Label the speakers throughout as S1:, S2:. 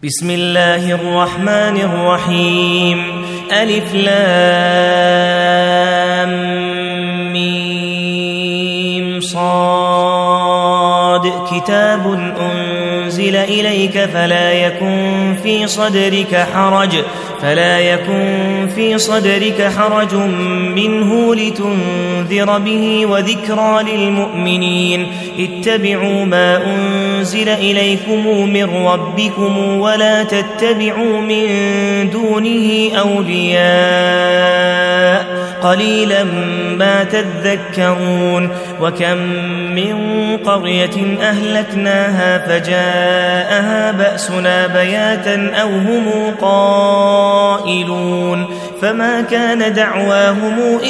S1: بسم الله الرحمن الرحيم. ألف لام ميم صاد. كتاب أنزل إليك فلا يكن في صدرك حرج منه لتنذر به وذكرى للمؤمنين. اتبعوا ما أنزل إليكم من ربكم ولا تتبعوا من دونه أولياء قليلا ما تذكرون. وكم من قرية أهلكناها فجاءها بأسنا بياتا أو هم قائلون فما كان دعواهم إذ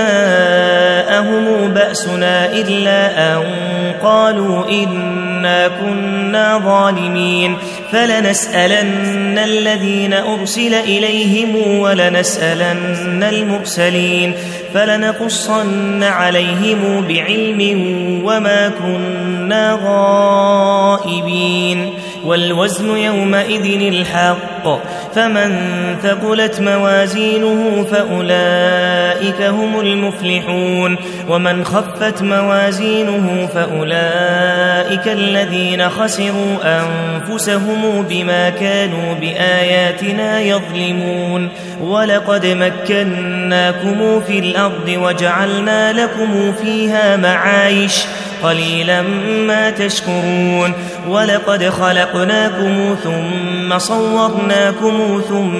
S1: جاءهم بأسنا إلا أن قالوا إنا كنا ظالمين. فلنسألن الذين أرسل إليهم ولنسألن المرسلين فلنقصن عليهم بعلم وما كنا غائبين. والوزن يومئذ الحق فمن ثقلت موازينه فأولئك هم المفلحون ومن خفت موازينه فأولئك الذين خسروا أنفسهم بما كانوا بآياتنا يظلمون. ولقد مكناكم في الأرض وجعلنا لكم فيها معايش قليلا ما تشكرون. ولقد خلقناكم ثم صورناكم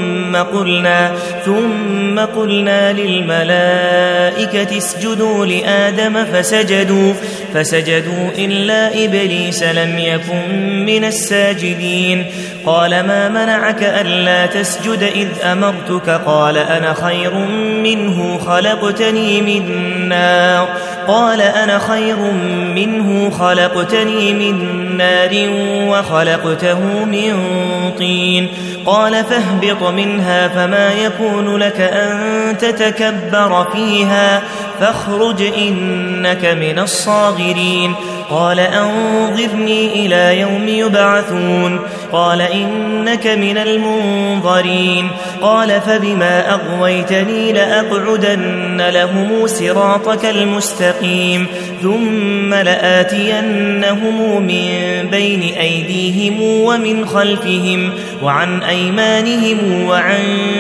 S1: ثم قلنا للملائكة اسجدوا لآدم فسجدوا إلا إبليس لم يكن من الساجدين. قال ما منعك ألا تسجد إذ أمرتك؟ قال أنا خير منه خلقتني من نار وخلقته من طين. قال فاهبط منها فما يكون لك أن تتكبر فيها فاخرج إنك من الصاغرين. قال أنظرني إلى يوم يبعثون. قال إنك من المنظرين. قال فبما أغويتني لأقعدن لهم صراطك المستقيم ثم لآتينهم من بين أيديهم ومن خلفهم وعن أيمانهم وعن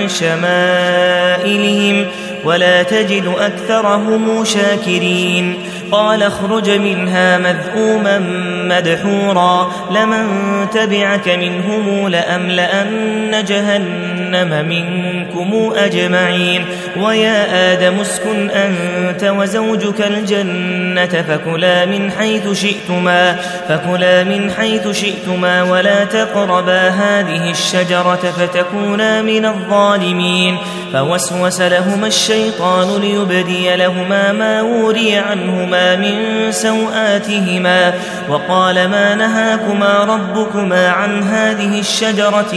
S1: شمائلهم ولا تجد أكثرهم شاكرين. قال اخرج منها مذءوما مدحورا لمن تبعك منهم لأملأن جهنم منكم أجمعين. ويا آدم اسكن أنت وزوجك الجنة فكلا من حيث شئتما ولا تقربا هذه الشجرة فتكونا من الظالمين. فوسوس لهما الشيطان ليبدي لهما ما وري عنهما من سوآتهما وقال ما نهاكما ربكما عن هذه الشجرة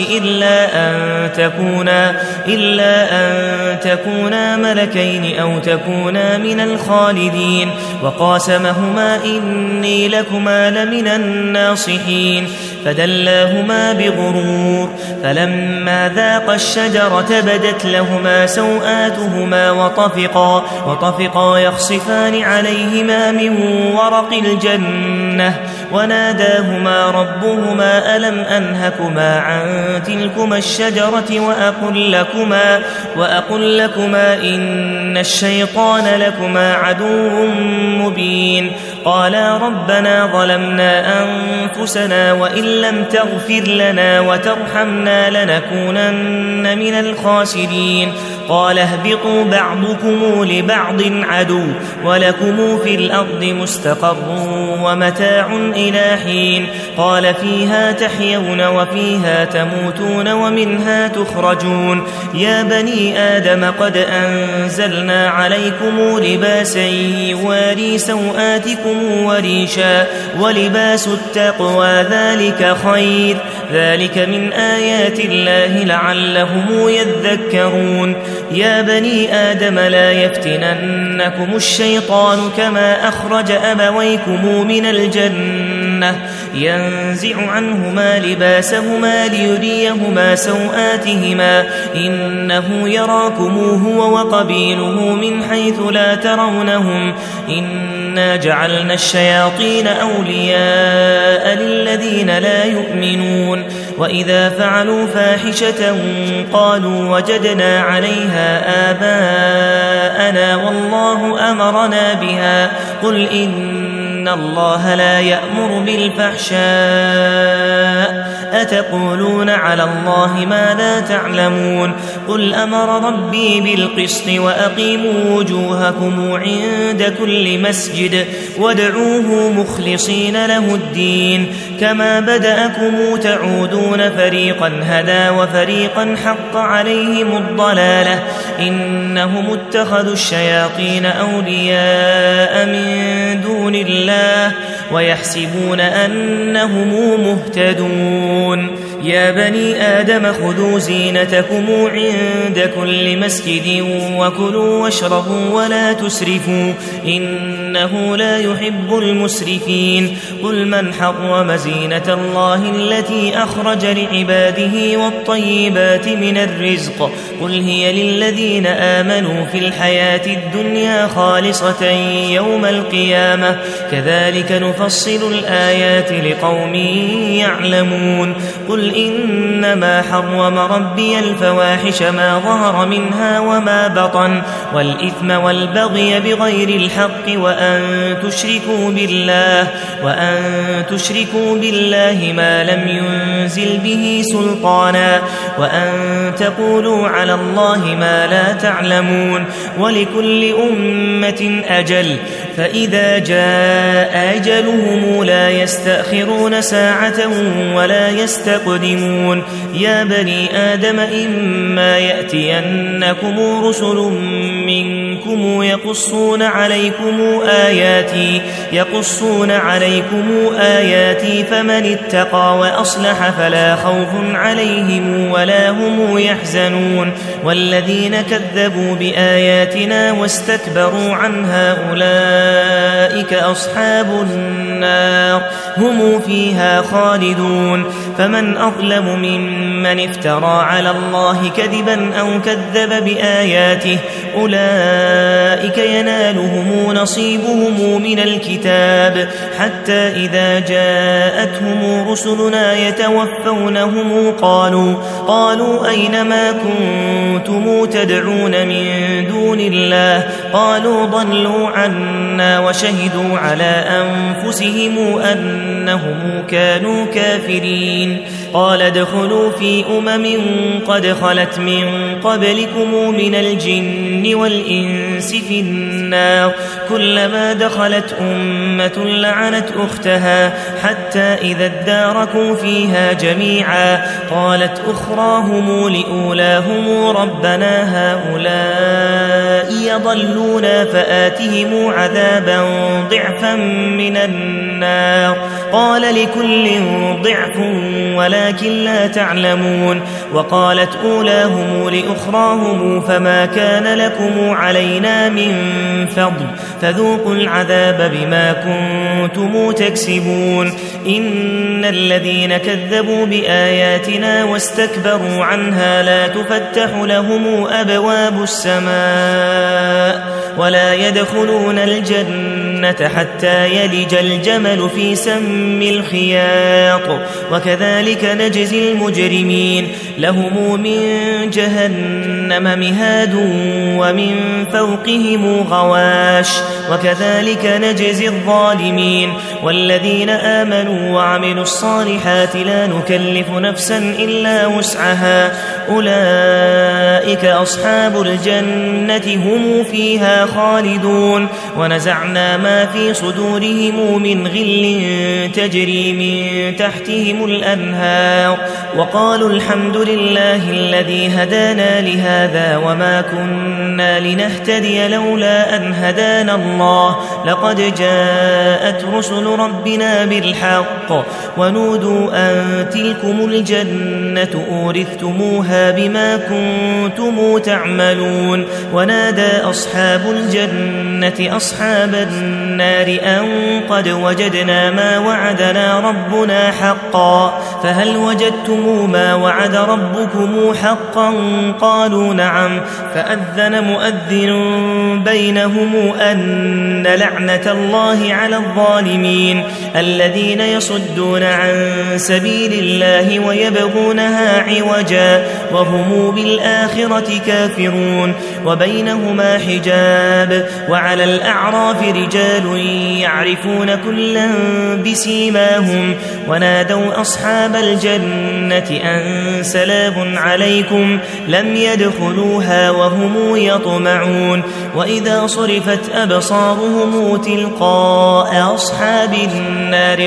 S1: إلا أن تكونا ملكين أو تكونا من الخالدين. وقاسمهما إني لكما لمن الناصحين فدلاهما بغرور فلما ذاقا الشجرة بدت لهما سوآتهما وطفقا يخصفان عليهما من ورق الجنة وناداهما ربهما ألم أنهكما عن تلكما الشجرة وأقل لكما إن الشيطان لكما عدو مبين. قالا ربنا ظلمنا أنفسنا وإن لم تغفر لنا وترحمنا لنكونن من الخاسرين. قال اهبطوا بعضكم لبعض عدو ولكم في الأرض مستقر ومتاع إلى حين. قال فيها تحيون وفيها تموتون ومنها تخرجون. يا بني آدم قد أنزلنا عليكم لباسا يواري سوآتكم وريشا ولباس التقوى ذلك خير ذلك من آيات الله لعلهم يذكرون. يا بني آدم لا يفتننكم الشيطان كما أخرج أبويكم من الجنة ينزع عنهما لباسهما ليريهما سوآتهما إنه يراكم هو وقبيله من حيث لا ترونهم إنا جعلنا الشياطين أولياء للذين لا يؤمنون وإذا فعلوا فاحشة قالوا وجدنا عليها آباءنا والله أمرنا بها قل إن الله لا يأمر بالفحشاء أتقولون على الله ما لا تعلمون قل أمر ربي بالقسط وأقيموا وجوهكم عند كل مسجد وادعوه مخلصين له الدين كما بدأكم تعودون فريقا هدى وفريقا حق عليهم الضلالة إنهم اتخذوا الشياطين أولياء من دون الله ويحسبون أنهم مهتدون يا بني آدم خذوا زينتكم عند كل مسجد وكلوا واشربوا ولا تسرفوا إنه لا يحب المسرفين قل من حرم زينة الله التي أخرج لعباده والطيبات من الرزق قل هي للذين آمنوا في الحياة الدنيا خالصة يوم القيامة كذلك نفصل الآيات لقوم يعلمون قل إنما حرم ربي الفواحش ما ظهر منها وما بطن والإثم والبغي بغير الحق وأن تشركوا بالله ما لم ينزل به سلطانا وأن تقولوا على الله ما لا تعلمون ولكل أمة أجل فإذا جاء أجلهم لا يستأخرون ساعة ولا يستقدمون يا بني آدم إما يأتينكم رسل منكم يقصون عليكم آياتي فمن اتقى وأصلح فلا خوف عليهم ولا هم يحزنون والذين كذبوا بآياتنا واستكبروا عنها أولئك أصحاب النار هم فيها خالدون فمن أظلم ممن افترى على الله كذبا أو كذب بآياته أولئك ينالهم نصيبهم من الكتاب حتى إذا جاءتهم رسلنا يتوفونهم قالوا أين ما كنتم تدعون من دون الله قالوا ضلوا عنا وشهدوا على أنفسهم أنهم كانوا كافرين قال ادخلوا في قد خلت من قبلكم من الجن والإنس في النار كلما دخلت أمة لعنت أختها حتى إذا اداركوا فيها جميعا قالت أخراهم لأولاهم ربنا هؤلاء يضلونا فآتهم عذابا ضعفا من النار قال لكل ضعف ولكن لا تعلمون وقالت أولاهم لأخراهم فما كان لكم علينا من فضل فذوقوا العذاب بما كنتم تكسبون إن الذين كذبوا بآياتنا واستكبروا عنها لا تفتح لهم أبواب السماء ولا يدخلون الجنة حتى يلج الجمل في سم الخياط وكذلك نجزي المجرمين لهم من جهنم مهاد ومن فوقهم غواش وكذلك نجزي الظالمين والذين آمنوا وعملوا الصالحات لا نكلف نفسا إلا وسعها أولئك أصحاب الجنة هم فيها خالدون ونزعنا ما في صدورهم من غل تجري من تحتهم الأنهار وقالوا الحمد لله الذي هدانا لهذا وما كنا لنهتدي لولا أن هدانا الله الله لقد جاءت رسل ربنا بالحق ونودوا أن تلكم الجنة أورثتموها بما كنتم تعملون ونادى أصحاب الجنة أصحاب النار أن قد وجدنا ما وعدنا ربنا حقا فهل وجدتم ما وعد ربكم حقا قالوا نعم فأذن مؤذن بينهم أن لعنة الله على الظالمين الذين يصدون عن سبيل الله ويبغونها عوجا وهم بالآخرة كافرون وبينهما حجاب وعلى الأعراف رجال يعرفون كلا بسيماهم ونادوا أصحاب الجنة أن سلام عليكم لم يدخلوها وهم يطمعون وإذا صرفت أبصارهم تلقاء أصحاب النار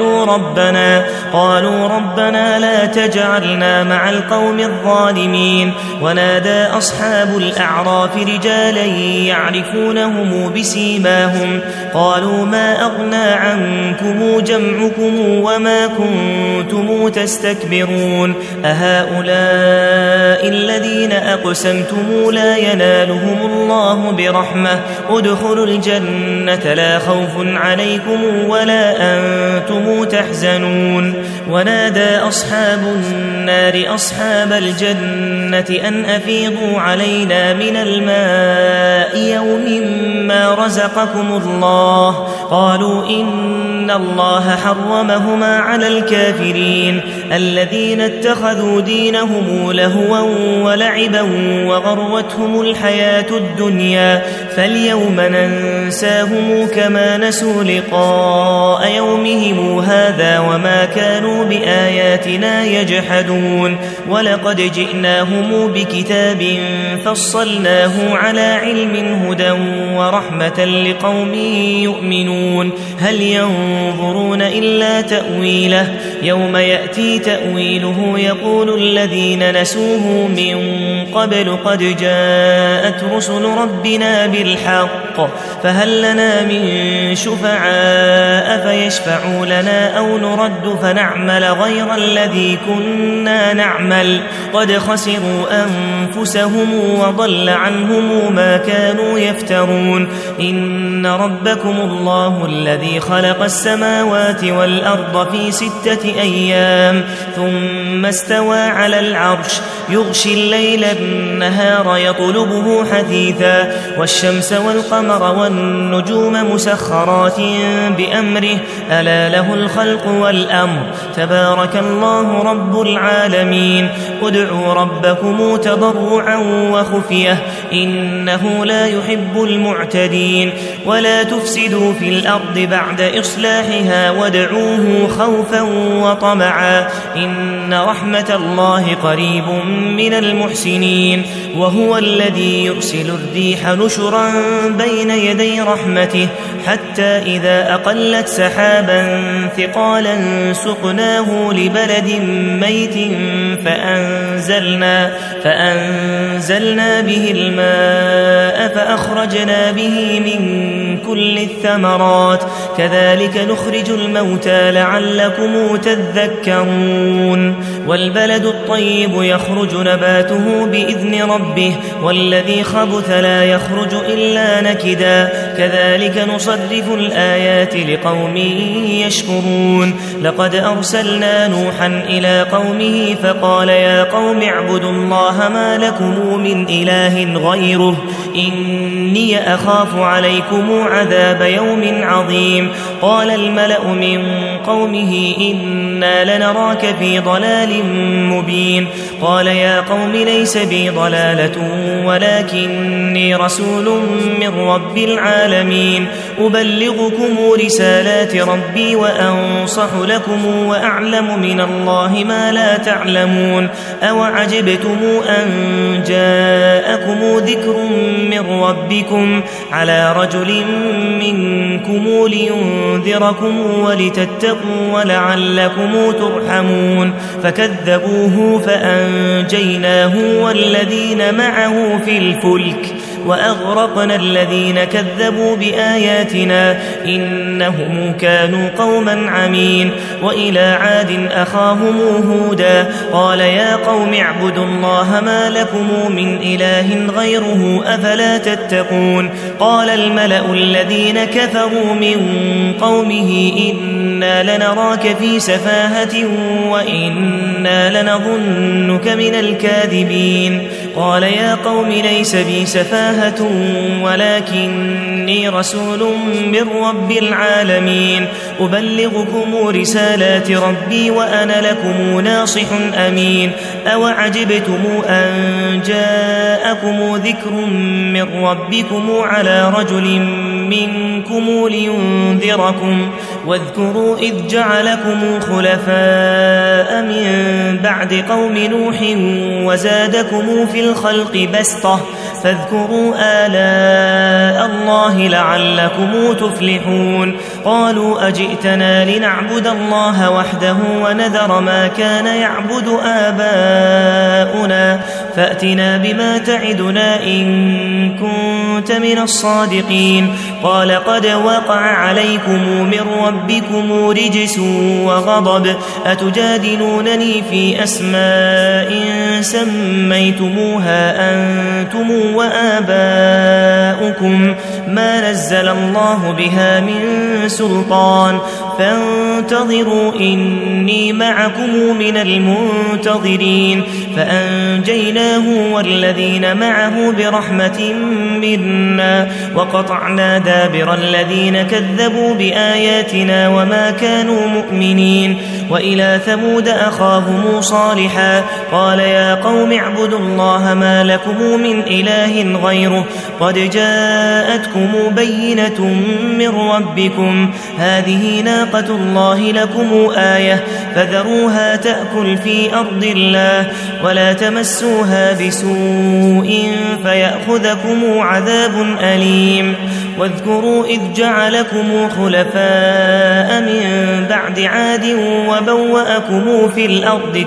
S1: قالوا ربنا لا تجعلنا مع القوم الظالمين ونادى أصحاب الأعراف رجالا يعرفونهم بسيماهم قالوا ما أغنى عنكم جمعكم وما كنتم تستكبرون أهؤلاء الذين أقسمتم لا ينالهم الله برحمة ادخلوا الجنة لا خوف عليكم ولا أنتم تحزنون ونادى أصحاب النار أصحاب الجنة أن أفيضوا علينا من الماء يوم ما رزقكم الله قالوا إن الله حرمهما على الكافرين الذين اتخذوا دينهم لهوا ولعبا وغرتهم الحياة الدنيا فاليوم ننساهم كما نسوا لقاء يومهم هذا وما كانوا بآياتنا يجحدون ولقد جئناهم بكتاب فصلناه على علم هدى ورحمة لقوم يؤمنون هل ينظرون إلا تأويله يوم يأتي تأويله يقول الذين نسوه من قبل قد جاءت رسل ربنا بالحق فهل لنا من شفعاء فيشفعوا لنا أو نرد فنعمل غير الذي كنا نعمل قد خسروا أنفسهم وضل عنهم ما كانوا يفترون إن ربكم الله الذي خلق السماوات والأرض في 6 أيام ثم استوى على العرش يغشي الليل النهار يطلبه حثيثا والشمس والقمر والنجوم مسخرات بأمره ألا له الخلق والأمر تبارك الله رب العالمين ادعوا ربكم تضرعا وخفية إنه لا يحب المعتدين ولا تفسدوا في الأرض بعد إصلاحها وادعوه خوفا وطمعا إن رحمة الله قريب من المحسنين وهو الذي يرسل الريح نشرا بين يدي رحمته حتى إذا أقلت سحابا ثقالا سقناه لبلد ميت فأنزلنا به الماء فأخرجنا به من كل الثمرات كذلك نخرج الموتى لعلكم تذكرون والبلد الطيب يخرج نباته بإذن ربه والذي خبث لا يخرج إلا نكدا كذلك نصرف الآيات لقوم يشكرون لقد أرسلنا نوحا إلى قومه فقال يا قوم اعبدوا الله ما لكم من إله غيره إني أخاف عليكم عذاب يوم عظيم قال الملأ من قومه إنا لنراك في ضلال مبين قال يا قوم ليس بي ضلالة ولكني رسول من رب العالمين أبلغكم رسالات ربي وأنصح لكم وأعلم من الله ما لا تعلمون أوعجبتم أن جاءكم ذكر من ربكم على رجل منكم لينذركم ولتتقوا ولعلكم ترحمون فكذبوه فأنجيناه والذين معه في الفلك وأغرقنا الذين كذبوا بآياتنا إنهم كانوا قوما عمين. وإلى عاد أخاهم هودا قال يا قوم اعبدوا الله ما لكم من إله غيره أفلا تتقون. قال الملأ الذين كفروا من قومه إنا لنراك في سفاهة وإنا لنظنك من الكاذبين. قال يا قوم ليس بي سفاهة ولكني رسول من رب العالمين أبلغكم رسالات ربي وأنا لكم ناصح أمين. أوعجبتم أن جاءكم ذكر من ربكم على رجل منكم لينذركم واذكروا إذ جعلكم خلفاء من بعد قوم نوح وزادكم في الخلق بسطة فاذكروا آلاء الله لعلكم تفلحون. قالوا أجئتنا لنعبد الله وحده ونذر ما كان يعبد آباؤنا فأتنا بما تعدنا إن كنت من الصادقين. قال قد وقع عليكم من ربكم رجس وغضب أتجادلونني في أسماء سميتموها أنتم وآباؤكم ما نزل الله بها من سلطان فانتظروا إني معكم من المنتظرين. فأنجيناه والذين معه برحمة منا وقطعنا دابر الذين كذبوا بآياتنا وما كانوا مؤمنين. وإلى ثمود أخاهم صالحا قال يا قوم اعبدوا الله ما لكم من إله غيره قد جاءتكم بينة من ربكم هذه ناقة الله لكم آية فذروها تأكل في أرض الله ولا تمسوها بسوء فيأخذكم عذاب أليم. واذكروا إذ جعلكم خلفاء من بعد عاد وبوأكم في الأرض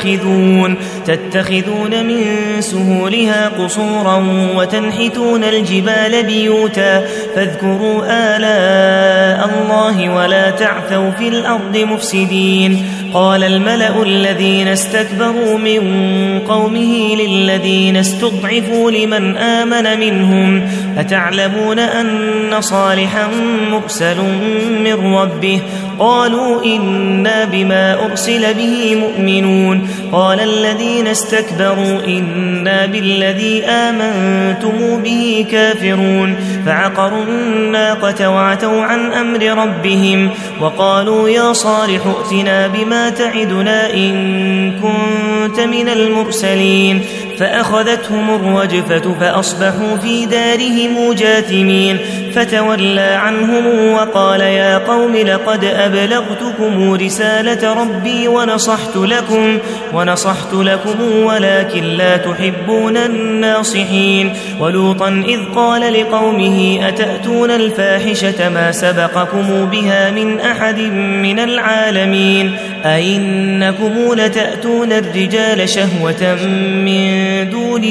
S1: تتخذون من سهولها قصورا وتنحتون الجبال بيوتا فاذكروا آلاء الله ولا تعثوا في الأرض مفسدين. قال الملأ الذين استكبروا من قومه للذين استضعفوا لمن آمن منهم أتعلمون أن صالحا مرسل من ربه قالوا إنا بما أرسل به مؤمنون. قال الذين استكبروا إنا بالذي آمنتم به كافرون. فعقروا الناقة وعتوا عن أمر ربهم وقالوا يا صالح ائتنا بما تعدنا إن كنت من المرسلين. فأخذتهم الرجفة فأصبحوا في دارهم جاثمين. فتولى عنهم وقال يا قوم لقد أبلغتكم رسالة ربي ونصحت لكم ولكن لا تحبون الناصحين. ولوطا إذ قال لقومه أتأتون الفاحشة ما سبقكم بها من أحد من العالمين أئنكم لتأتون الرجال شهوة من دون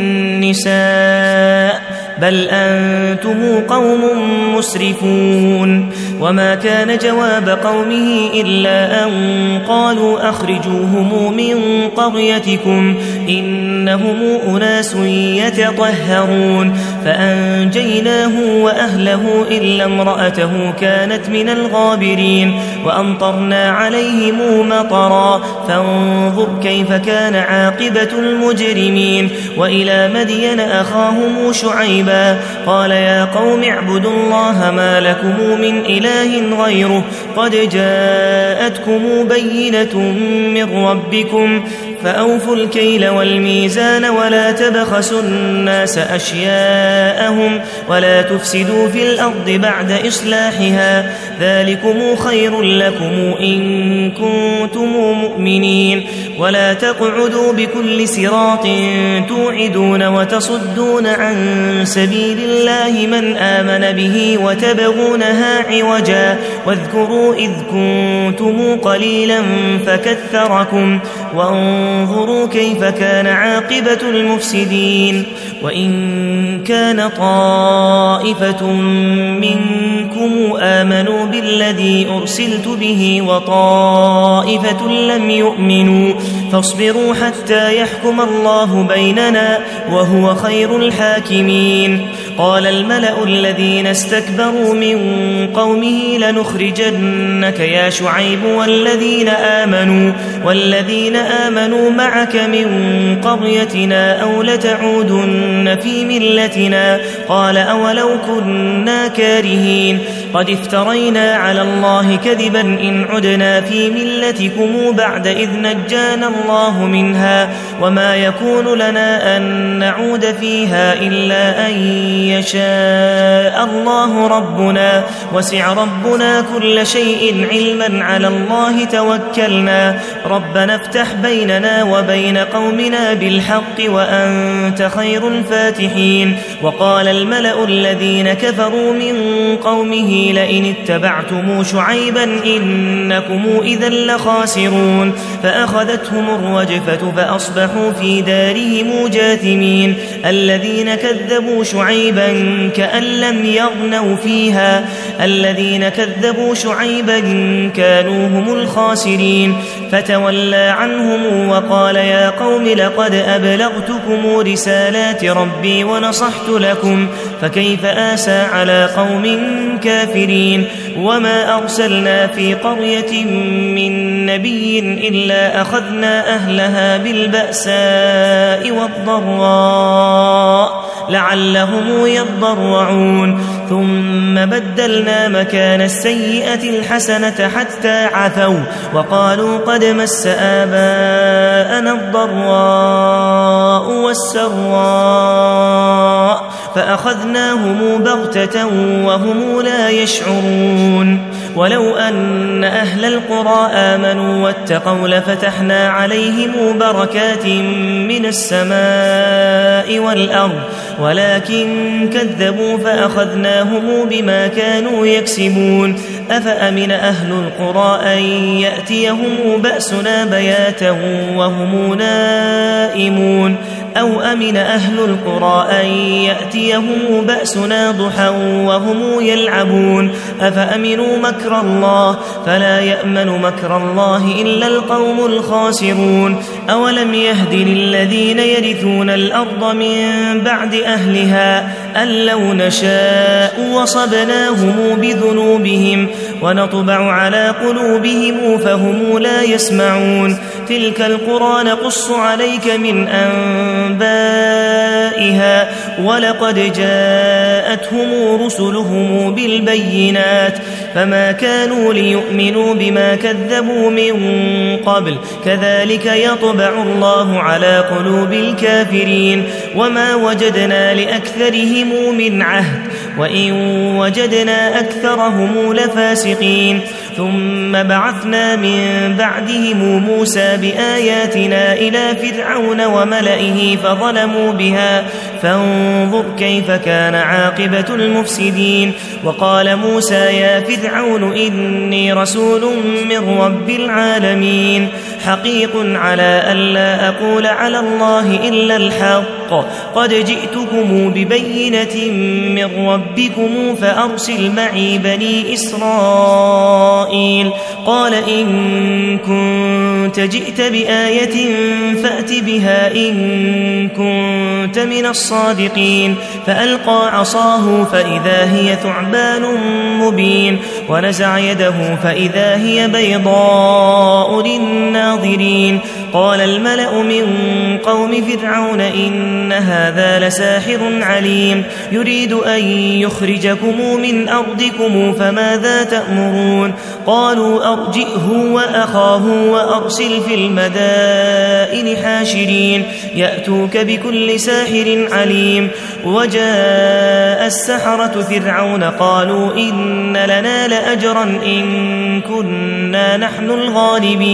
S1: النساء بل أنتم قوم مسرفون. وما كان جواب قومه إلا أن قالوا أخرجوهم من قريتكم إنهم أناس يتطهرون. فأنجيناه وأهله إلا امرأته كانت من الغابرين وأمطرنا عليهم مطرا فانظر كيف كان عاقبة المجرمين. وإلى مدين أخاهم شعيبا قال يا قوم اعبدوا الله ما لكم من إله غيره قد جاءتكم بينة من ربكم فأوفوا الكيل والميزان ولا تبخسوا الناس أشياءهم ولا تفسدوا في الأرض بعد إصلاحها ذلكم خير لكم إن كنتم مؤمنين. ولا تقعدوا بكل صراط توعدون وتصدون عن سبيل الله من آمن به وتبغونها عوجا واذكروا إذ كنتم قليلا فكثركم فانظروا كيف كان عاقبة المفسدين وإن كان طائفة منكم آمنوا بالذي أرسلت به وطائفة لم يؤمنوا فاصبروا حتى يحكم الله بيننا وهو خير الحاكمين قال الملأ الذين استكبروا من قومه لنخرجنك يا شعيب والذين آمنوا معك من قريتنا أو لتعودن في ملتنا قال أولو كنا كارهين قد افترينا على الله كذبا إن عدنا في ملتكم بعد إذ نجانا الله منها وما يكون لنا أن نعود فيها إلا أن يشاء الله ربنا وسع ربنا كل شيء علما على الله توكلنا ربنا افتح بيننا وبين قومنا بالحق وأنت خير الفاتحين وقال الملأ الذين كفروا من قومه لئن اتبعتم شعيبا إنكم إذا لخاسرون فأخذتهم الرجفة فأصبحوا في دارهم جاثمين الذين كذبوا شعيبا كأن لم يغنوا فيها الذين كذبوا شعيبا كانوا هم الخاسرين فتولى عنهم وقال يا قوم لقد أبلغتكم رسالات ربي ونصحت لكم فكيف آسى على قوم كافرين وما أرسلنا في قرية من نبي إلا أخذنا أهلها بالبأساء والضراء لعلهم يضرعون ثم بدلنا مكان السيئة الحسنة حتى عفوا وقالوا قد مس آباءنا الضراء والسراء فأخذناهم بغتة وهم لا يشعرون ولو أن أهل القرى آمنوا واتقوا لفتحنا عليهم بركات من السماء والأرض ولكن كذبوا فأخذناهم بما كانوا يكسبون أفأمن أهل القرى أن يأتيهم بأسنا بياتا وهم نائمون أو أمن أهل القرى أن يأتيهم بأسنا ضحى وهم يلعبون أفأمنوا مكر الله فلا يأمن مكر الله إلا القوم الخاسرون أولم يهد للذين يرثون الأرض من بعد أهلها أن لو نشاء وصبناهم بذنوبهم ونطبع على قلوبهم فهم لا يسمعون تلك القرى نقص عليك من أنبائها ولقد جاءتهم رسلهم بالبينات فما كانوا ليؤمنوا بما كذبوا من قبل كذلك يطبع الله على قلوب الكافرين وما وجدنا لأكثرهم من عهد وإن وجدنا أكثرهم لفاسقين ثم بعثنا من بعدهم موسى بآياتنا إلى فرعون وملئه فظلموا بها فانظر كيف كان عاقبة المفسدين وقال موسى يا فرعون إني رسول من رب العالمين حقيق على ألا أقول على الله إلا الحق قد جئتكم ببينة من ربكم فأرسل معي بني إسرائيل قال إن كنت جئت بآية فأت بها إن كنت من الصادقين فألقى عصاه فإذا هي ثعبان مبين ونزع يده فإذا هي بيضاء للناظرين قال الملأ من قوم فرعون إن هذا لساحر عليم يريد أن يخرجكم من أرضكم فماذا تأمرون قالوا أرجئه وأخاه وأرسل في المدائن حاشرين يأتوك بكل ساحر عليم وجاء السحرة فرعون قالوا إن لنا لأجرا إن كنا نحن الغالبين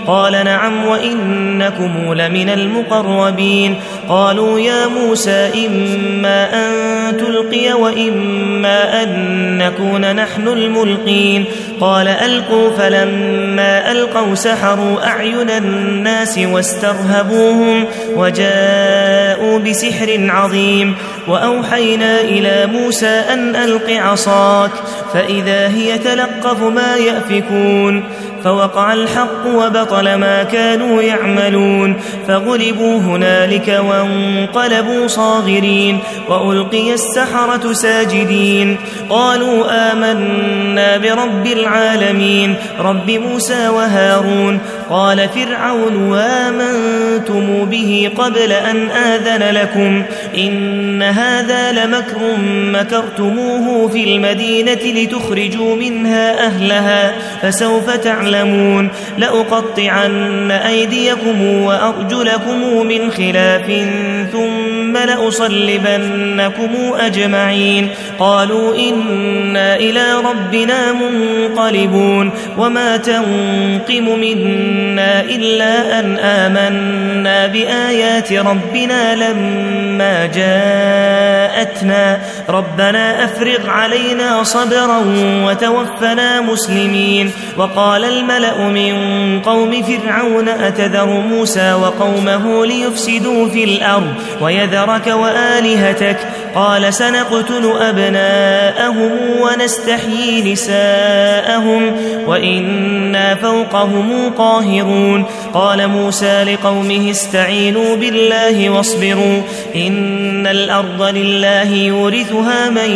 S1: قال نعم وإنكم لمن المقربين قالوا يا موسى إما أن تلقي وإما أن نكون نحن الملقين قال ألقوا فلما ألقوا سحروا أعين الناس واسترهبوهم وجاءوا بسحر عظيم وأوحينا إلى موسى أن ألق عصاك فإذا هي تلقف ما يأفكون فوقع الحق وبطل ما كانوا يعملون فغلبوا هنالك وانقلبوا صاغرين وألقي السحرة ساجدين قالوا آمنا برب العالمين رب موسى وهارون قال فرعون آمنتم به قبل أن آذن لكم إن هذا لمكر مكرتموه في المدينة لتخرجوا منها أهلها فسوف تعلمون لأقطعن أيديكم وأرجلكم من خلاف ثم لأصلبنكم أجمعين قالوا إنا إلى ربنا منقلبون وما تنقم منا إلا أن آمنا بآيات ربنا لما جاءتنا ربنا أفرغ علينا صبرا وتوفنا مسلمين وقال الملأ من قوم فرعون أتذر موسى وقومه ليفسدوا في الأرض ويذرك وآلهتك قال سنقتل أبناءهم ونستحيي نساءهم وإنا فوقهم قاهرون قال موسى لقومه استعينوا بالله واصبروا إن الأرض لله يورثها من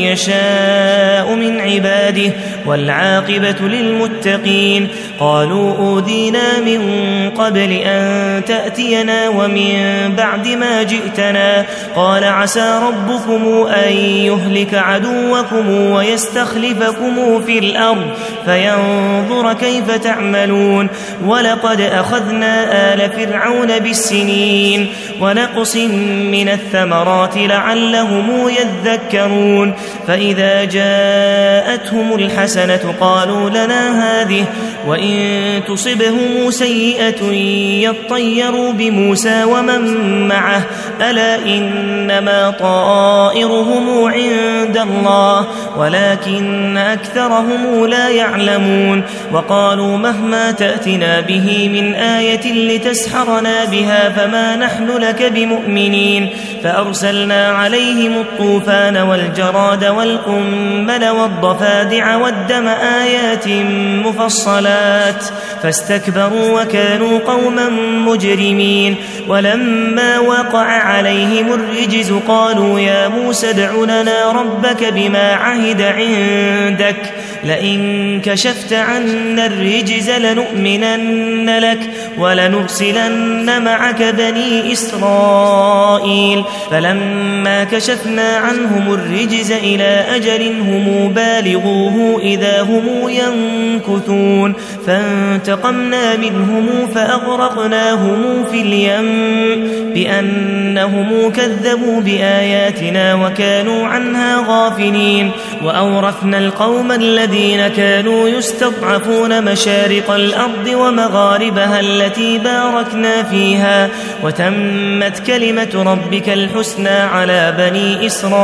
S1: يشاء من عباده والعاقبة للمتقين قالوا أوذينا من قبل أن تأتينا ومن بعد ما جئتنا قال عسى ربكم أن يهلك عدوكم ويستخلفكم في الأرض فينظر كيف تعملون ولقد أخذنا آل فرعون بالسنين ونقص من الثمرات لعلهم يذكرون فإذا جاءتهم الحسنة قالوا لنا هذه وإن تصبهم سيئة يطيروا بموسى ومن معه ألا إنما طائرهم عند الله ولكن أكثرهم لا يعلمون وقالوا مهما تأتنا به من آية لتسحرنا بها فما نحن لك بمؤمنين فأرسلنا عليهم الطوفان والجراد والقمل والضفادع والدم آيات مفصلات فاستكبروا وكانوا قوما مجرمين ولما وقع عليهم الرجز قالوا يا موسى ادع لنا ربك بما عهد عندك لئن كشفت عنا الرجز لنؤمنن لك ولنرسلن معك بني إسرائيل فلما كشفنا عنهم الرجز إلى أجل هم بالغوه إذا هم ينكثون فانتقمنا منهم فأغرقناهم في اليم بأنهم كذبوا بآياتنا وكانوا عنها غافلين وأورثنا القوم الذين كانوا يستضعفون مشارق الأرض ومغاربها التي باركنا فيها وتمت كلمة ربك الحسنى على بني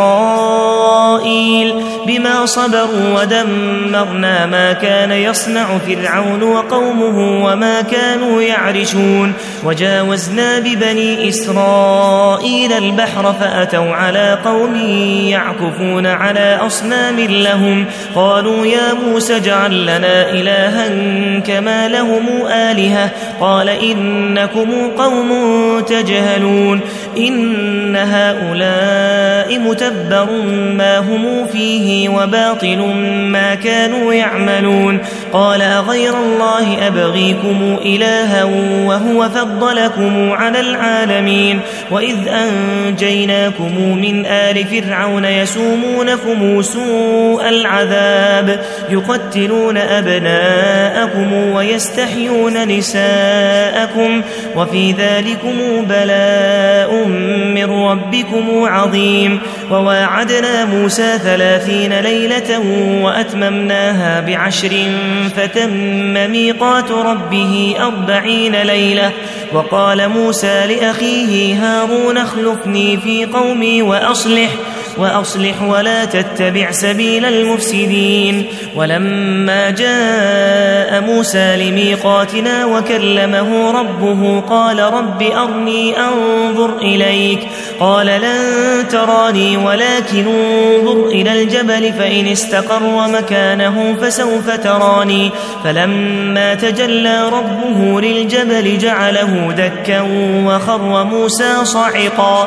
S1: إسرائيل بما صبروا ودمرنا ما كان يصنع فرعون وقومه وما كانوا يعرشون وجاوزنا ببني إسرائيل البحر فأتوا على قوم يعكفون على أصنام لهم قالوا يا موسى اجعل لنا إلها كما لهم آلهة قال إنكم قوم تجهلون إن هؤلاء متبر ما هم فيه وباطل ما كانوا يعملون قال أغير الله أبغيكم إلها وهو فضلكم على العالمين وإذ أنجيناكم من آل فرعون يسومونكم سوء العذاب يقتلون أبناءكم ويستحيون نساءكم وفي ذلكم بلاء من ربكم عظيم. وواعدنا موسى 30 ليلة وأتممناها ب10 فتم ميقات ربه 40 ليلة. وقال موسى لأخيه هارون اخلفني في قومي وأصلح ولا تتبع سبيل المفسدين. ولما جاء موسى لميقاتنا وكلمه ربه قال رب أرني أنظر إليك قال لن تراني ولكن انظر إلى الجبل فإن استقر مكانه فسوف تراني. فلما تجلى ربه للجبل جعله دكا وخر موسى صعقا.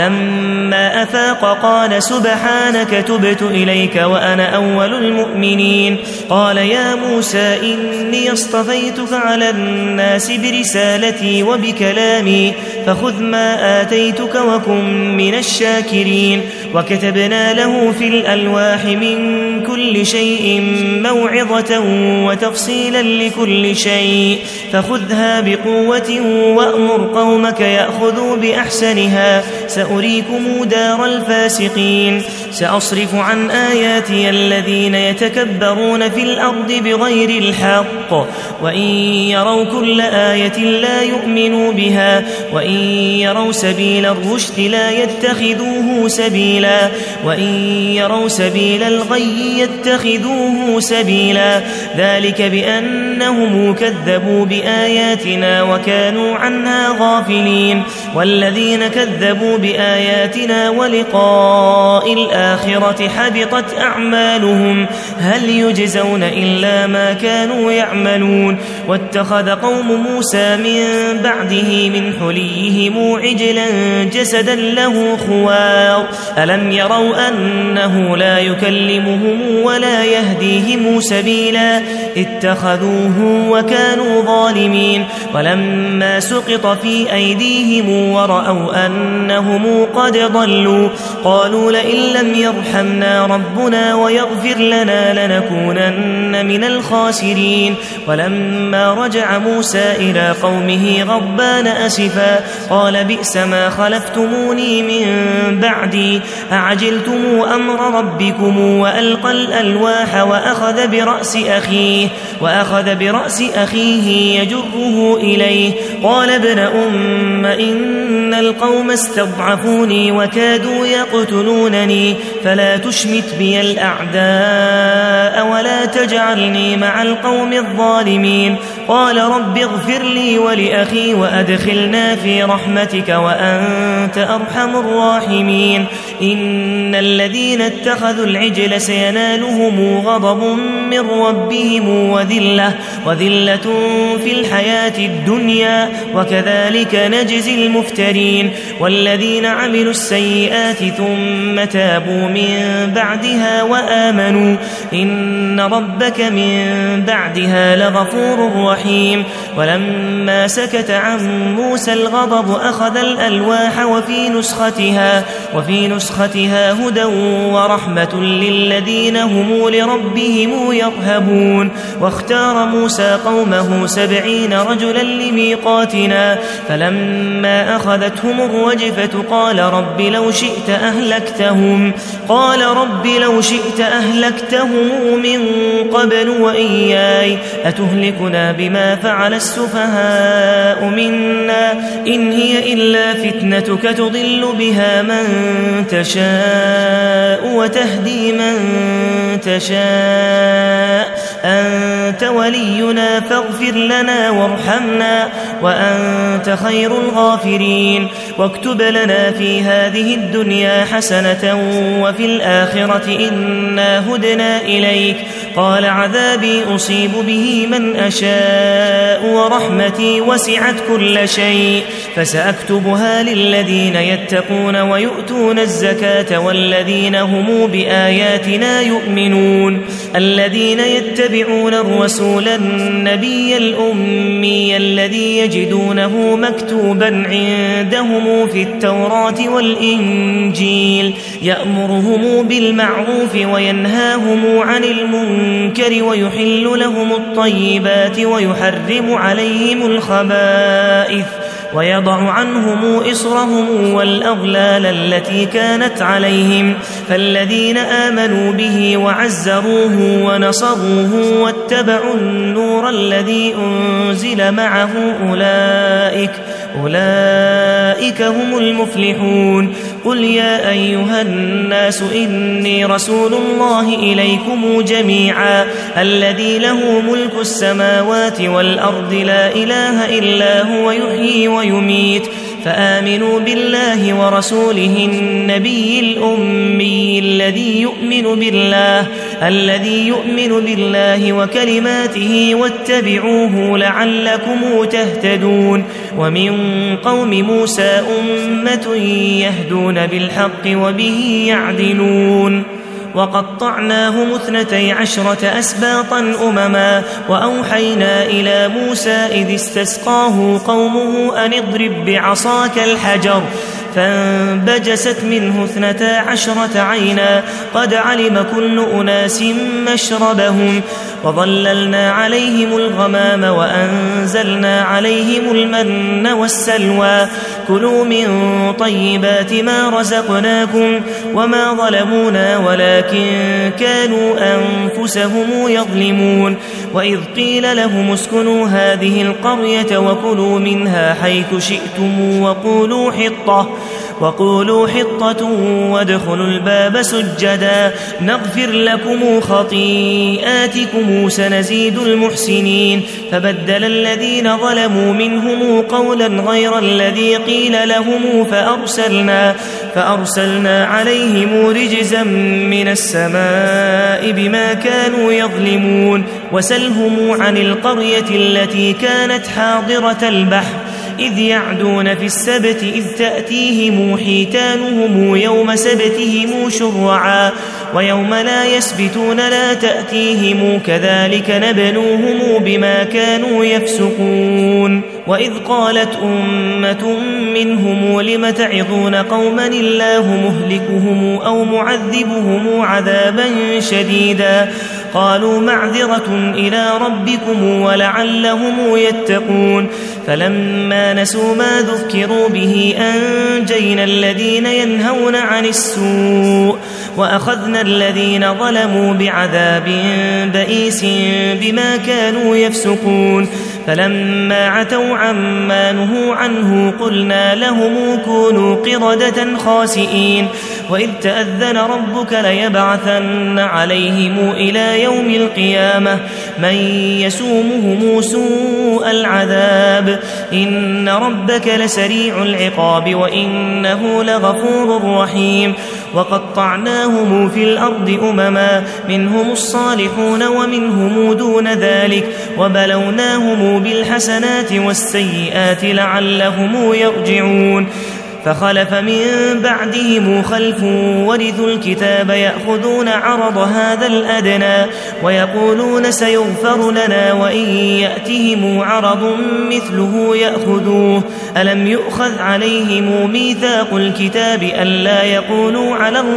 S1: فلما أفاق قال سبحانك تبت إليك وأنا أول المؤمنين. قال يا موسى إني اصطفيتك على الناس برسالتي وبكلامي فخذ ما آتيتك وكن من الشاكرين. وكتبنا له في الألواح من كل شيء موعظة وتفصيلا لكل شيء فخذها بقوة وأمر قومك يأخذوا بأحسنها سأريكم دار الفاسقين. سأصرف عن آياتي الذين يتكبرون في الأرض بغير الحق وإن يروا كل آية لا يؤمنوا بها وإن يروا سبيل الرشد لا يتخذوه سبيلا وإن يروا سبيل الغي يتخذوه سبيلا. ذلك بأنهم كذبوا بآياتنا وكانوا عنها غافلين. والذين كذبوا بآياتنا ولقاء الآخرة حبطت أعمالهم هل يجزون إلا ما كانوا يعملون. واتخذ قوم موسى من بعده من حليهم عجلا جسدا له خوار ألم يروا أنه لا يكلمهم ولا يهديهم سبيلا اتخذوه وكانوا ظالمين. ولما سقط في أيديهم ورأوا أنهم قد ضلوا قالوا لئن لم يرحمنا ربنا ويغفر لنا لنكونن من الخاسرين. ولما رجع موسى إلى قومه غضبان أسفا قال بئس ما خلفتموني من بعدي أعجلتم أمر ربكم وألقى الألواح وأخذ برأس أخيه يجره إليه قال ابن أم إن القوم استضعفوني وكادوا يقتلونني فلا تشمت بي الأعداء ولا تجعلني مع القوم الظالمين. قال رب اغفر لي ولأخي وأدخلنا في رحمتك وأنت أرحم الراحمين. إن الذين اتخذوا العجل سينالهم غضب من ربهم وذلة في الحياة الدنيا وكذلك نجزي المفترين. والذين عملوا السيئات ثم تابوا من بعدها وآمنوا إن ربك من بعدها لغفور رحيم. ولما سكت عن موسى الغضب أخذ الألواح وفي نسختها هدى ورحمة للذين هم لربهم يرهبون. واختار موسى قومه 70 رجلا لميقاتنا فلما أخذتهم الرجفة قال رب لو شئت أهلكتهم من قبل وإياي أتهلكنا بما فعل السفهاء منا إن هي إلا فتنتك تضل بها من تشاء وتهدي من تشاء أنت ولينا فاغفر لنا وارحمنا وأنت خير الغافرين. واكتب لنا في هذه الدنيا حسنة وفي الآخرة إنا هدنا إليك. قال عذابي أصيب به من أشاء ورحمتي وسعت كل شيء فسأكتبها للذين يتقون ويؤتون الزكاة والذين هم بآياتنا يؤمنون. الذين يتبعون الرسول النبي الأمي الذي يجدونه مكتوبا عندهم في التوراة والإنجيل يأمرهم بالمعروف وينهاهم عن المنكر ويحل لهم الطيبات ويحرم عليهم الخبائث ويضع عنهم إصرهم والأغلال التي كانت عليهم فالذين آمنوا به وعزروه ونصروه واتبعوا النور الذي أنزل معه أولئك هم المفلحون قل يا أيها الناس إني رسول الله إليكم جميعا الذي له ملك السماوات والأرض لا إله إلا هو يحيي ويميت فآمنوا بالله ورسوله النبي الأمي الذي يؤمن بالله وكلماته واتبعوه لعلكم تهتدون ومن قوم موسى أمة يهدون بالحق وبه يعدلون وقطعناهم 12 أسباطا أمما وأوحينا إلى موسى إذ استسقاه قومه أن اضرب بعصاك الحجر فانبجست منه 12 عينا قد علم كل أناس مشربهم وظللنا عليهم الغمام وأنزلنا عليهم المن والسلوى كلوا من طيبات ما رزقناكم وما ظلمونا ولكن كانوا أنفسهم يظلمون وإذ قيل لهم اسكنوا هذه القرية وكلوا منها حيث شئتم وقولوا حطة وادخلوا الباب سجدا نغفر لكم خطيئاتكم سنزيد المحسنين فبدل الذين ظلموا منهم قولا غير الذي قيل لهم فأرسلنا عليهم رجزا من السماء بما كانوا يظلمون وسلهم عن القرية التي كانت حاضرة البحر إذ يعدون في السبت إذ تأتيهم حيتانهم يوم سبتهم شرعا ويوم لا يسبتون لا تأتيهم كذلك نبلوهم بما كانوا يفسقون وإذ قالت أمة منهم لم تعظون قوما الله مهلكهم أو معذبهم عذابا شديدا قالوا معذرة إلى ربكم ولعلهم يتقون فلما نسوا ما ذكروا به أنجينا الذين ينهون عن السوء وأخذنا الذين ظلموا بعذاب بئيس بما كانوا يفسقون فلما عتوا عما نهوا عنه قلنا لهم كونوا قردة خاسئين وإذ تأذن ربك ليبعثن عليهم إلى يوم القيامة من يسومهم سوء العذاب إن ربك لسريع العقاب وإنه لغفور رحيم وقطعناهم في الأرض أمما منهم الصالحون ومنهم دون ذلك وبلوناهم بالحسنات والسيئات لعلهم يرجعون فخلف من بعدهم خلف ورثوا الكتاب يأخذون عرض هذا الأدنى ويقولون سيغفر لنا وإن يأتهم عرض مثله يأخذوه ألم يؤخذ عليهم ميثاق الكتاب ألا يقولوا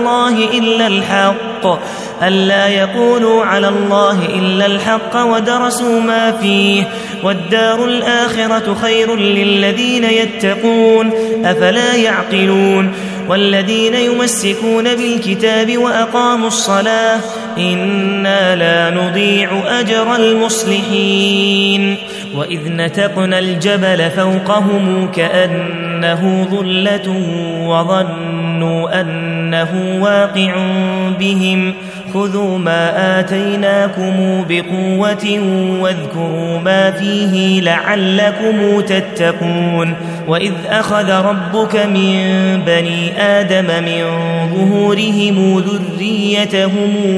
S1: على الله إلا الحق ودرسوا ما فيه والدار الآخرة خير للذين يتقون أفلا يعقلون والذين يمسكون بالكتاب وأقاموا الصلاة إنا لا نضيع أجر المصلحين وإذ نتقنا الجبل فوقهم كأنه ظلة وظنوا أنه واقع بهم خذوا ما آتيناكم بقوة واذكروا ما فيه لعلكم تتقون وإذ أخذ ربك من بني آدم من ظهورهم ذريتهم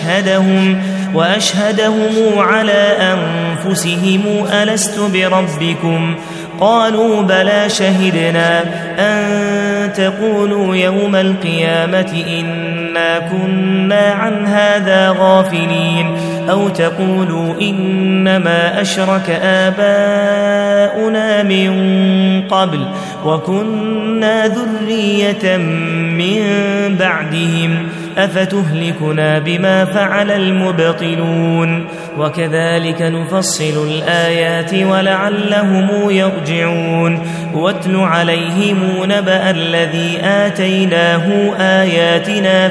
S1: وأشهدهم على أنفسهم ألست بربكم قالوا بلى شهدنا أن تقولوا يوم القيامة إنا كنا عن هذا غافلين أو تقولوا إنما أشرك آباؤنا من قبل وكنا ذرية من بعدهم أفتهلكنا بما فعل المبطلون وكذلك نفصل الآيات ولعلهم يرجعون واتل عليهم نبأ الذي آتيناه آياتنا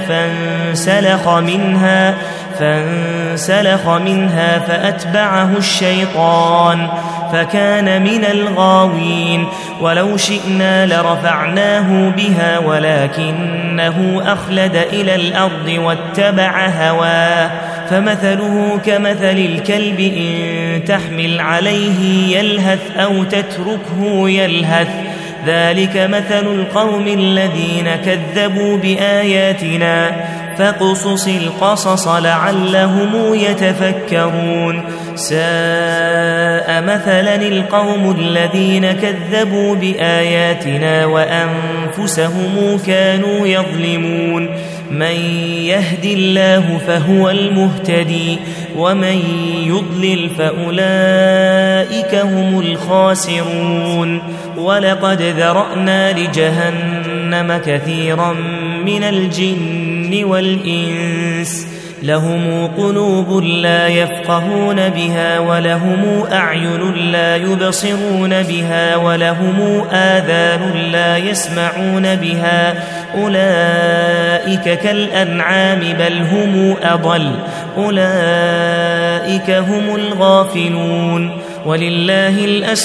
S1: فانسلخ منها فأتبعه الشيطان فكان من الغاوين ولو شئنا لرفعناه بها ولكنه أخلد إلى الأرض واتبع هواه فمثله كمثل الكلب إن تحمل عليه يلهث أو تتركه يلهث ذلك مثل القوم الذين كذبوا بآياتنا فاقصص القصص لعلهم يتفكرون ساء مثلا القوم الذين كذبوا بآياتنا وأنفسهم كانوا يظلمون من يهد الله فهو المهتدي ومن يضلل فأولئك هم الخاسرون ولقد ذرأنا لجهنم كثيرا من الجن والإنس لهم قلوب لا يفقهون بها ولهم أعين لا يبصرون بها ولهم آذان لا يسمعون بها أولئك كالأنعام بل هم أضل أولئك هم الغافلون ولله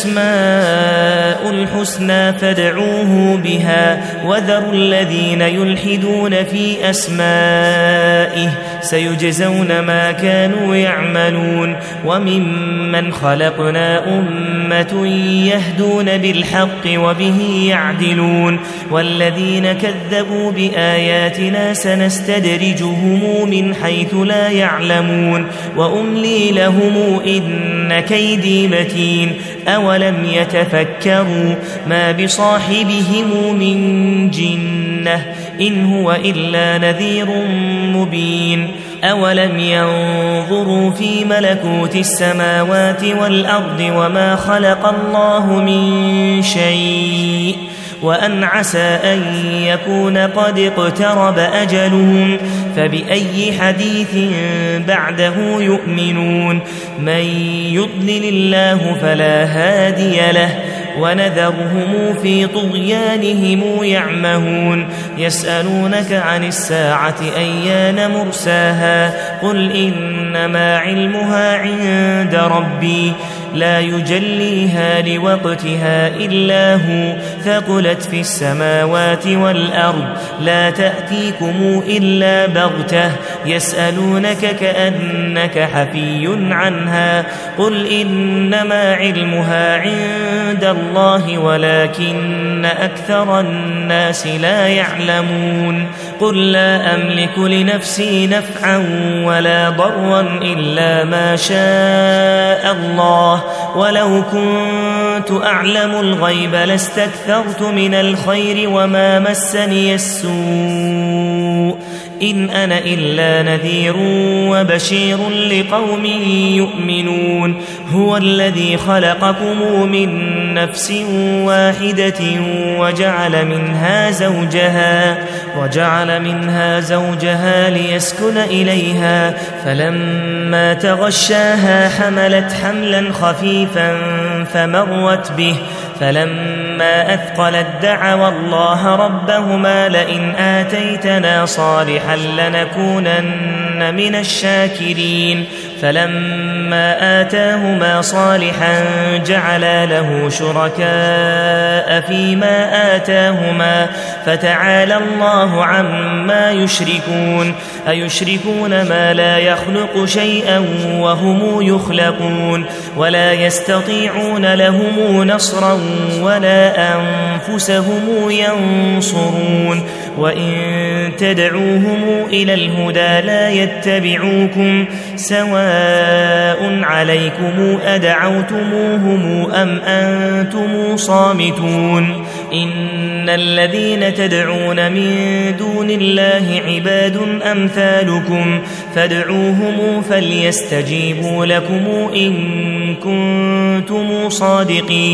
S1: الأسماء الحسنى فادعوه بها وذروا الذين يلحدون في أسمائه سيجزون ما كانوا يعملون وممن خلقنا أمة يهدون بالحق وبه يعدلون والذين كذبوا بآياتنا سنستدرجهم من حيث لا يعلمون وأملي لهم إن كيدي متين أولم يتفكروا ما بصاحبهم من جنة إن هو إلا نذير مبين أولم ينظروا في ملكوت السماوات والأرض وما خلق الله من شيء وأن عسى أن يكون قد اقترب أجلهم فبأي حديث بعده يؤمنون من يضلل الله فلا هادي له ونذرهم في طغيانهم يعمهون يسألونك عن الساعة أيان مرساها قل إنما علمها عند ربي لا يجليها لوقتها إلا هو ثقلت في السماوات والأرض لا تأتيكم إلا بغتة يسألونك كأنك حفي عنها قل إنما علمها عند الله ولكن أكثر الناس لا يعلمون قل لا أملك لنفسي نفعا ولا ضرا إلا ما شاء الله ولو كنت أعلم الغيب لاستكثرت من الخير وما مسني السوء إن أنا إلا نذير وبشير لقوم يؤمنون هو الذي خلقكم من نفس واحدة وجعل منها زوجها ليسكن إليها فلما تغشاها حملت حملا خفيفا فمرت به فلما أثقلت دعوا الله ربهما لئن آتيتنا صالحا لنكونن من الشاكرين فلما آتاهما صالحا جعلا له شركاء فيما آتاهما فتعالى الله عما يشركون أيشركون ما لا يخلق شيئا وهم يخلقون ولا يستطيعون لهم نصرا ولا أنفسهم ينصرون وإن تدعوهم إلى الهدى لا يتبعوكم سواء عليكم أدعوتموهم أم أنتم صامتون إن الذين تدعون من دون الله عباد أمثالكم فادعوهم فليستجيبوا لكم إن كنتم صادقين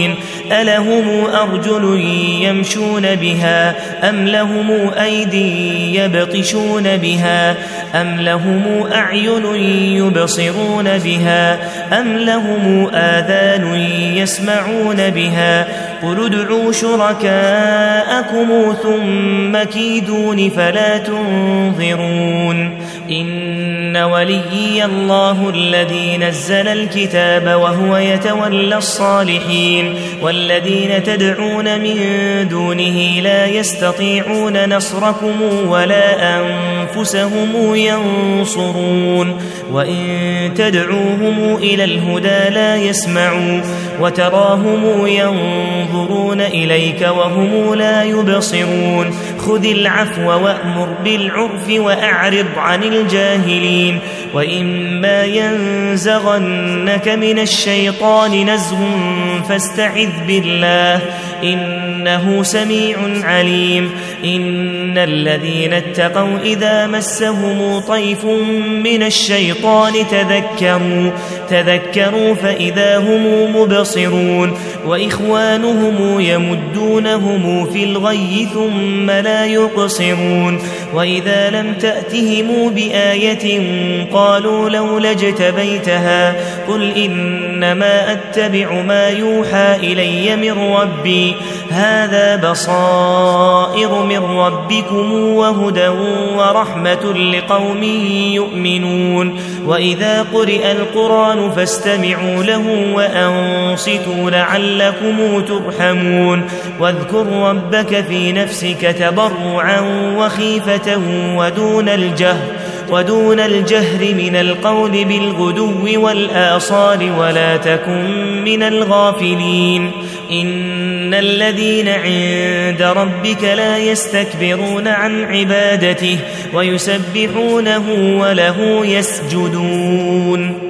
S1: ألهم أرجل يمشون بها أم لهم أيدي يبطشون بها أم لهم أعين يبصرون بها أم لهم آذان يسمعون بها قل ادعوا شركاءكم ثم كيدون فلا تنظرون إن وليي الله الذي نزل الكتاب وهو يتولى الصالحين والذين تدعون من دونه لا يستطيعون نصركم ولا أنفسهم ينصرون وإن تدعوهم إلى الهدى لا يسمعوا وتراهم ينظرون إليك وهم لا يبصرون خذ العفو وأمر بالعرف وأعرض عن الجاهلين وإما ينزغنك من الشيطان نزغ فاستعذ بالله إنه سميع عليم إن الذين اتقوا إذا مسهم طيف من الشيطان تذكروا فإذا هم مبصرون وإخوانهم يمدونهم في الغي ثم لا يقصرون وإذا لم تأتهم بآية قالوا لولا اجتبيتها قل إنما أتبع ما يوحى إلي من ربي هذا بصائر من ربكم وهدى ورحمة لقوم يؤمنون وإذا قرئ القرآن فاستمعوا له وأنصتوا لعلكم ترحمون واذكر ربك في نفسك تضرعا وخيفة ودون الجهر من القول بالغدو والآصال ولا تكن من الغافلين إن الذين عند ربك لا يستكبرون عن عبادته ويسبحونه وله يسجدون